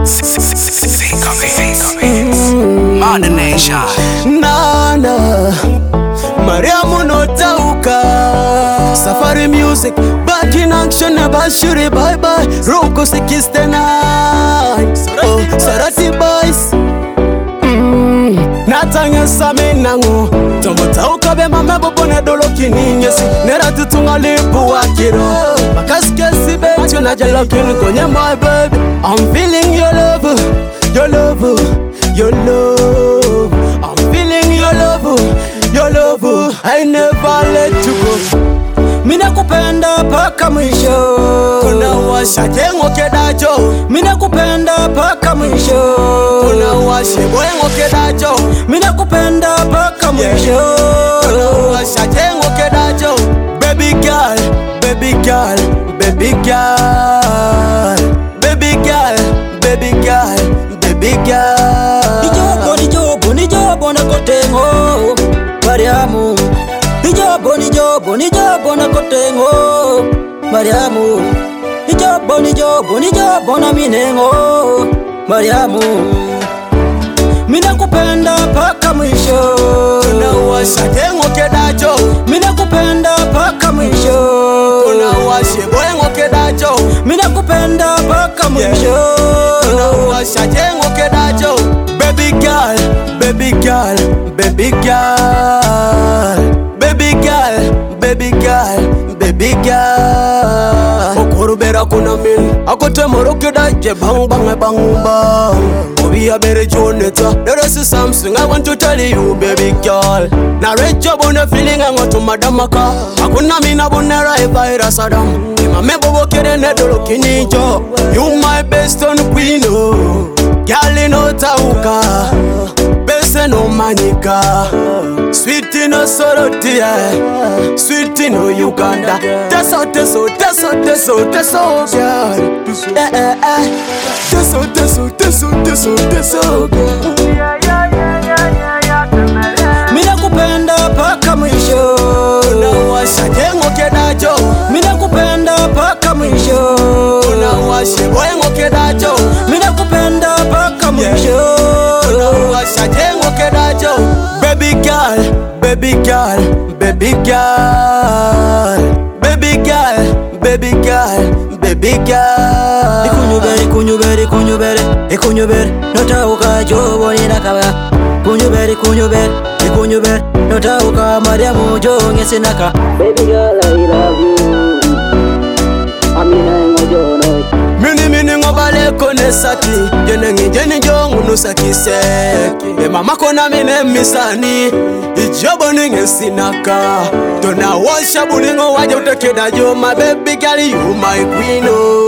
Modern Nation. Nana Mariamu no tauka. Safari music back in action. Bashiri bye bye. Roko 69. Oh, Sarati boys. Natanya saminango. Tombo tauka be mama bopone dolo kininyesi. Nera tutunga lipu wakiro. Makaskesi betu na jalokini konye my baby. I'm feeling your love. Your love. Your love, I'm feeling your love, your love, I never let you go. Mina kupenda paka mwisho. Unawasha jengo kedacho. Mina kupenda paka mwisho. Unawasha jengo kedacho. Mina kupenda paka mwisho. Unawasha jengo kedacho. Baby girl, baby girl, baby girl, baby girl, baby girl, baby girl. Nijobo na kotengo Mariamu. Nijobo na kotengo Mariamu. Nijobo na minengo Mariamu. Mina kupenda paka mwisho. Unawasha jengo kedacho. Mina kupenda paka mwisho. Unawasha jengo kedacho. Mina kupenda paka mwisho. Unawasha jengo kedacho. Baby girl, baby girl, baby girl, baby girl, baby girl, baby girl. Okorubera kuna min, akote moroke daje bang bang bang bang. Obi abere joneta, there is something I want to tell you, baby girl. Na recho bona feeling I want to madamaka. Akuna mina bonera virus adam. Mame bobo kere ne dolo kinijo. You my best on queen oh. Girl no tauka, bese no manika. Sweet no sorotia, sweet no Uganda. Teso, girl. Teso, girl. Mina kupenda paka mwisho. Unawasha jengo kedacho. Mina kupenda paka mwisho. Unawasha jengo kedacho. Mina kupenda paka mwisho. Unawasha jengo kedacho. Baby girl, baby girl, baby girl, baby girl, baby girl, baby girl. Ikunyubere, notauka jobo ninakaba. Kunyubere, notauka Mariamu jonge sinaka. Baby girl, I love you. Amina ngojono. Mini ngobale kone saki. Jeni jongu nusaki seki. Mama kona mine misani. Ijobo ninge sinaka. Tona washa bulingo waje utekeda jo. My baby girl, you my queen oh.